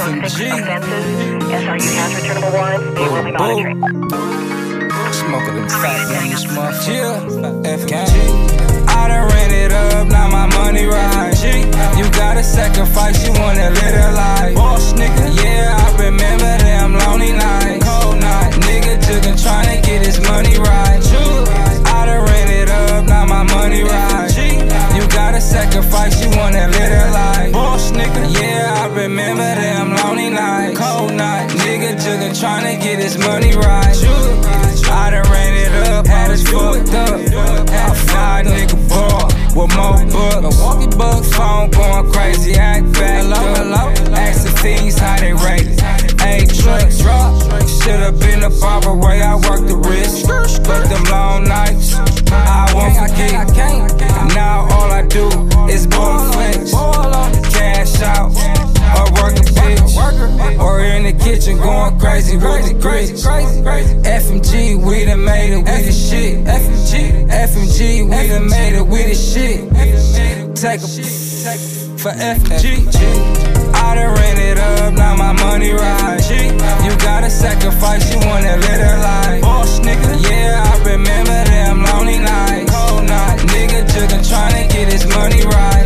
FMG. SRU has returnable warrants. They will be monitoring. Smoking them fat youngish motherfuckers. Yeah, FMG. I done ran it up, now my money right. You gotta sacrifice, you wanna live a life. Boss nigga, yeah, I remember them lonely nights. Cold night, nigga juggin' tryna get his money right. I done ran it up, now my money right. You gotta sacrifice, you wanna live a life. Boss nigga, yeah, I remember them lonely nights. Cold night, nigga juggin' tryna get his money right. I done ran it up, had us fucked up. I fly nigga ball with more bucks. Milwaukee Bucks phone going crazy, act back up. Ask the things how they rate it. Ayy, trucks drop. Should've been a barber way I worked the wrist. But them long nights, I won't forget. Now all I do is ball flex, cash out, or work a bitch, or in the kitchen going crazy with the grits. FMG, we done made it with the shit. FMG, we done made it with the shit. Take a for FMG. I done ran it up, now my money right. You gotta sacrifice, you wanna live a life. Boss nigga, yeah, I remember them lonely nights. Cold night, nigga juggin' tryna get his money right.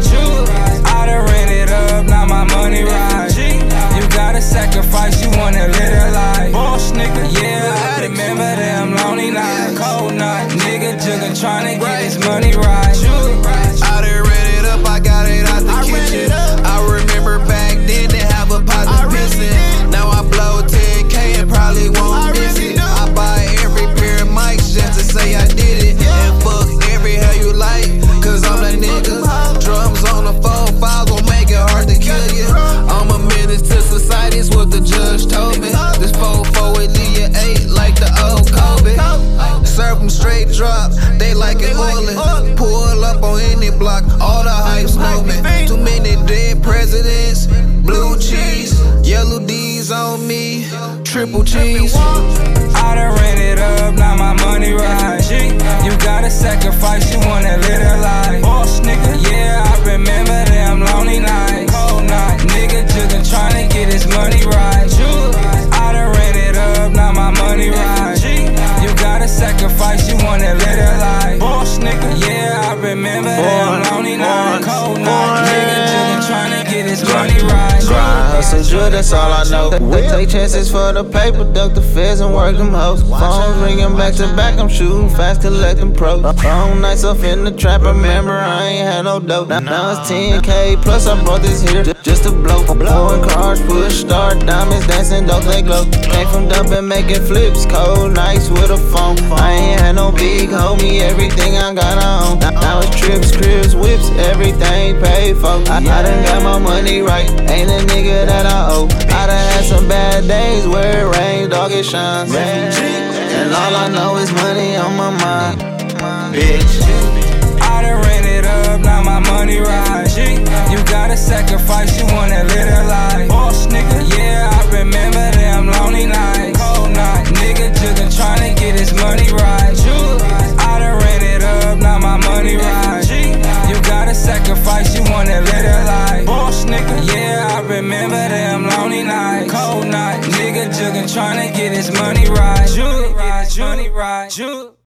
I done ran it up, now my money right. You gotta sacrifice, you wanna live a life. Boss nigga, yeah, I remember them lonely nights. Cold night, nigga juggin' tryna get his money right. I done ran it up, I got it out the kitchen. I remember back then they have a pot to pissin'. Now I blow 10K and probably won't miss it. I buy every pair of mics just to say I did it. And fuck every hell you like, cause I'm that nigga. Drums on the 4-5 gon' make it hard to kill you. I'm a menace to society, is what the judge told me. This 4-4 will leave you 8 like the old Kobe. Serve them straight drop, they like it oily. Pull up on any block, all the hype's know me. Too many dead presidents, blue cheese, yellow D's on me, triple cheese. I done ran it up, now my money right. You gotta sacrifice, you wanna live a life. Boss nigga, yeah, I remember them lonely nights. Cold night, nigga juggin' tryna get his money right. I done ran it up, now my money right. You gotta sacrifice, you wanna live a life. Boss nigga, yeah, I remember them lonely nights. Cold night, nigga juggin' tryna get his money right. Grind, hustle, drill, that's all I know. Take chances for the paper, duck the feds and work them hoes. Phones ringing back to back, I'm shooting fast, collecting pros. Long nights off in the trap, remember I ain't had no dope. Now it's 10K, plus I brought this here just to blow. Blowing cars, push, start, diamonds dancing, don't they glow. Came from dumping, making flips, cold nights with a phone. I ain't had no big homie, everything I got on. Now it's trips, cribs, whips, everything paid for. I done got my money right, ain't a nigga that I owe. I done had some bad days where it rains, dog, it shines. And all I know is money on my mind. Big